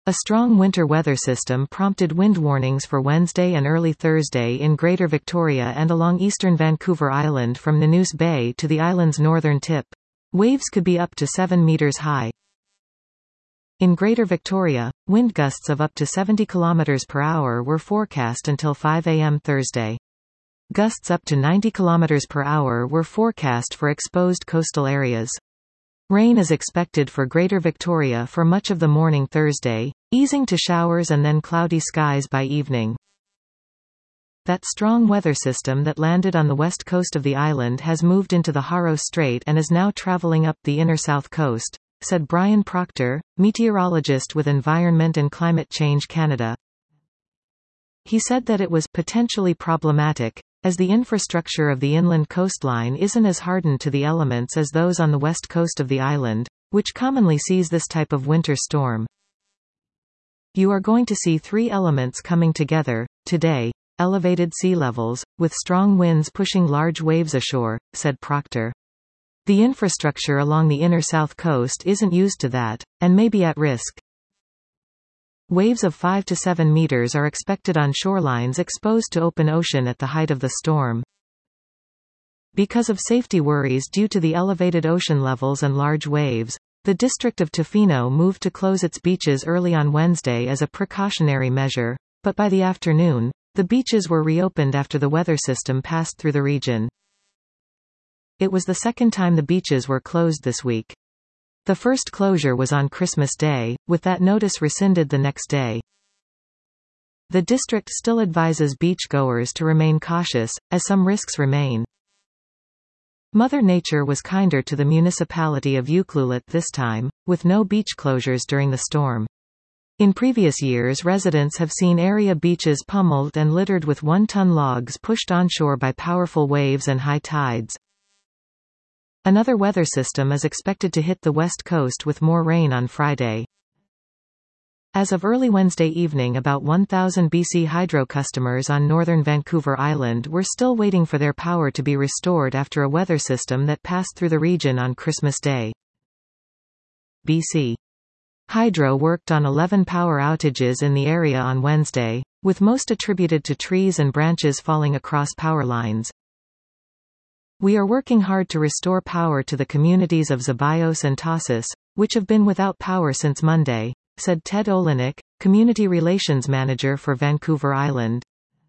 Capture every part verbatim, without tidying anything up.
A strong winter weather system prompted wind warnings for Wednesday and early Thursday in Greater Victoria and along eastern Vancouver Island from Nanoose Bay to the island's northern tip. Waves could be up to seven meters high. In Greater Victoria, wind gusts of up to seventy kilometers per hour were forecast until five A M Thursday. Gusts up to ninety kilometers per hour were forecast for exposed coastal areas. Rain is expected for Greater Victoria for much of the morning Thursday, easing to showers and then cloudy skies by evening. That strong weather system that landed on the west coast of the island has moved into the Haro Strait and is now traveling up the inner south coast, said Brian Proctor, meteorologist with Environment and Climate Change Canada. He said that it was potentially problematic, as the infrastructure of the inland coastline isn't as hardened to the elements as those on the west coast of the island, which commonly sees this type of winter storm. You are going to see three elements coming together today: elevated sea levels, with strong winds pushing large waves ashore, said Proctor. The infrastructure along the inner south coast isn't used to that, and may be at risk. Waves of five to seven meters are expected on shorelines exposed to open ocean at the height of the storm. Because of safety worries due to the elevated ocean levels and large waves, the district of Tofino moved to close its beaches early on Wednesday as a precautionary measure, but by the afternoon, the beaches were reopened after the weather system passed through the region. It was the second time the beaches were closed this week. The first closure was on Christmas Day, with that notice rescinded the next day. The district still advises beach-goers to remain cautious, as some risks remain. Mother Nature was kinder to the municipality of Ucluelet this time, with no beach closures during the storm. In previous years, residents have seen area beaches pummeled and littered with one-ton logs pushed onshore by powerful waves and high tides. Another weather system is expected to hit the west coast with more rain on Friday. As of early Wednesday evening, about one thousand B C Hydro customers on northern Vancouver Island were still waiting for their power to be restored after a weather system that passed through the region on Christmas Day. B C Hydro worked on eleven power outages in the area on Wednesday, with most attributed to trees and branches falling across power lines. We are working hard to restore power to the communities of Zeballos and Tassos, which have been without power since Monday, said Ted Olenek, Community Relations Manager for Vancouver Island.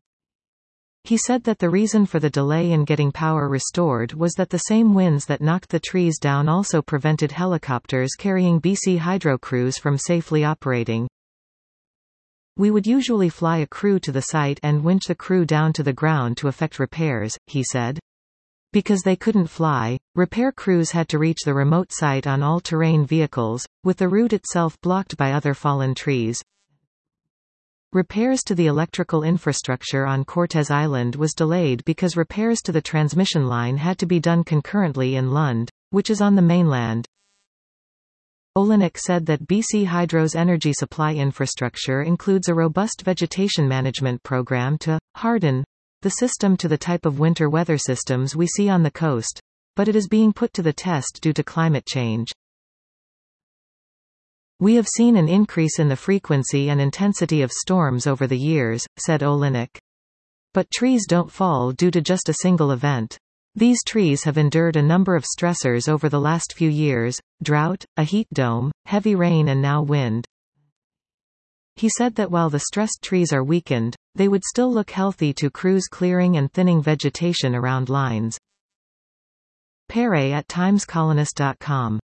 He said that the reason for the delay in getting power restored was that the same winds that knocked the trees down also prevented helicopters carrying B C Hydro crews from safely operating. We would usually fly a crew to the site and winch the crew down to the ground to effect repairs, he said. Because they couldn't fly, repair crews had to reach the remote site on all-terrain vehicles, with the route itself blocked by other fallen trees. Repairs to the electrical infrastructure on Cortes Island was delayed because repairs to the transmission line had to be done concurrently in Lund, which is on the mainland. Olenek said that B C Hydro's energy supply infrastructure includes a robust vegetation management program to harden the system to the type of winter weather systems we see on the coast, but it is being put to the test due to climate change. We have seen an increase in the frequency and intensity of storms over the years, said Olenek. But trees don't fall due to just a single event. These trees have endured a number of stressors over the last few years: drought, a heat dome, heavy rain and now wind. He said that while the stressed trees are weakened, they would still look healthy to crews clearing and thinning vegetation around lines. Pere at times colonist dot com